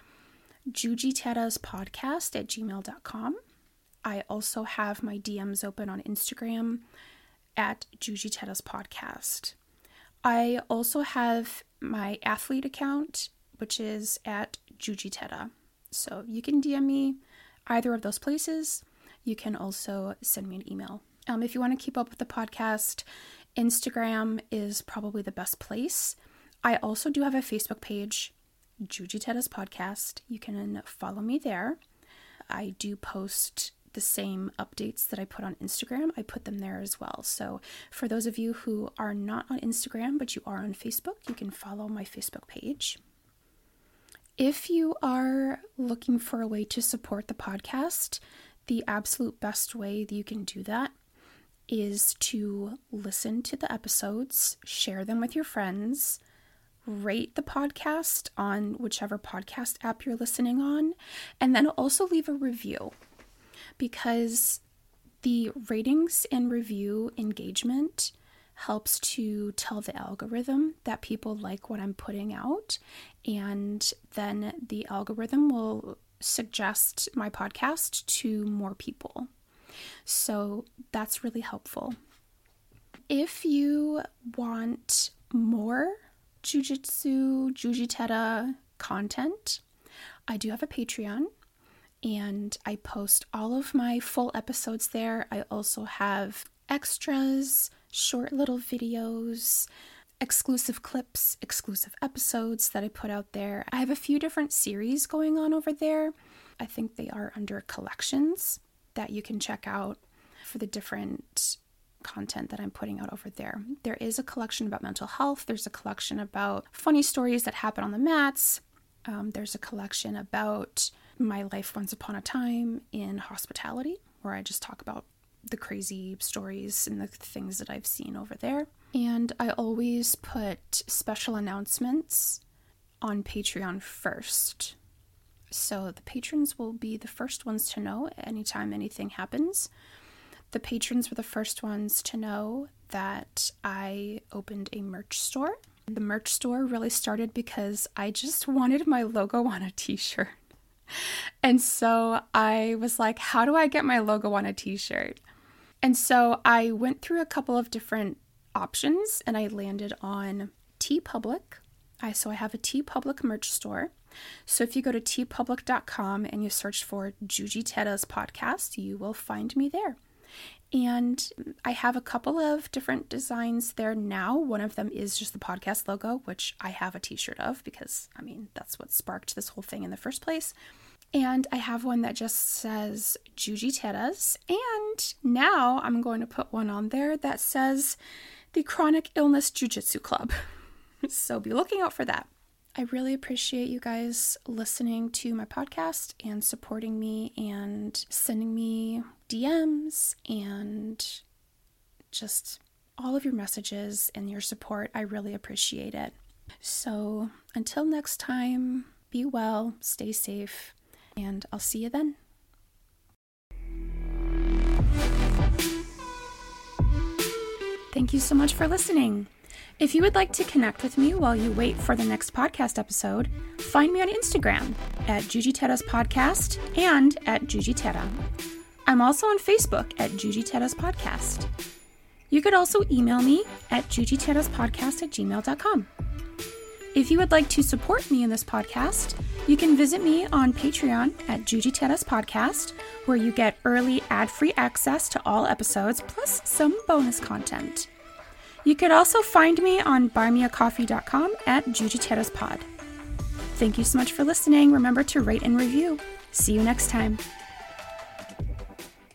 jujiteraspodcast@gmail.com. I also have my DMs open on Instagram at jujiteraspodcast. I also have my athlete account, which is at jujitera. So you can DM me either of those places. You can also send me an email. If you want to keep up with the podcast, Instagram is probably the best place. I also do have a Facebook page, Jujitera's Podcast. You can follow me there. I do post the same updates that I put on Instagram. I put them there as well. So for those of you who are not on Instagram, but you are on Facebook, you can follow my Facebook page. If you are looking for a way to support the podcast, the absolute best way that you can do that is to listen to the episodes, share them with your friends, rate the podcast on whichever podcast app you're listening on, and then also leave a review, because the ratings and review engagement helps to tell the algorithm that people like what I'm putting out, and then the algorithm will suggest my podcast to more people. So that's really helpful. If you want more Jujitera content, I do have a Patreon, and I post all of my full episodes there. I also have extras, short little videos, exclusive clips, exclusive episodes that I put out there. I have a few different series going on over there. I think they are under collections that you can check out for the different content that I'm putting out over there. There is a collection about mental health. There's a collection about funny stories that happen on the mats. There's a collection about my life once upon a time in hospitality, where I just talk about the crazy stories and the things that I've seen over there. And I always put special announcements on Patreon first. So the patrons will be the first ones to know anytime anything happens. The patrons were the first ones to know that I opened a merch store. The merch store really started because I just wanted my logo on a t-shirt. And so I was like, how do I get my logo on a t-shirt? And so I went through a couple of different options, and I landed on TeePublic. So I have a TeePublic merch store. So if you go to teepublic.com and you search for Jujitera's podcast, you will find me there. And I have a couple of different designs there now. One of them is just the podcast logo, which I have a t-shirt of because, that's what sparked this whole thing in the first place. And I have one that just says Jujitera's. And now I'm going to put one on there that says the Chronic Illness Jiu-Jitsu Club. So be looking out for that. I really appreciate you guys listening to my podcast and supporting me and sending me DMs and just all of your messages and your support. I really appreciate it. So until next time, be well, stay safe, and I'll see you then. Thank you so much for listening. If you would like to connect with me while you wait for the next podcast episode, find me on Instagram at Jujitera's Podcast and at Jujitera. I'm also on Facebook at Jujitera's Podcast. You could also email me at jujiteraspodcast@gmail.com. If you would like to support me in this podcast, you can visit me on Patreon at Jujitera's Podcast, where you get early ad-free access to all episodes, plus some bonus content. You could also find me on buymeacoffee.com at Jujitera's Pod. Thank you so much for listening. Remember to rate and review. See you next time.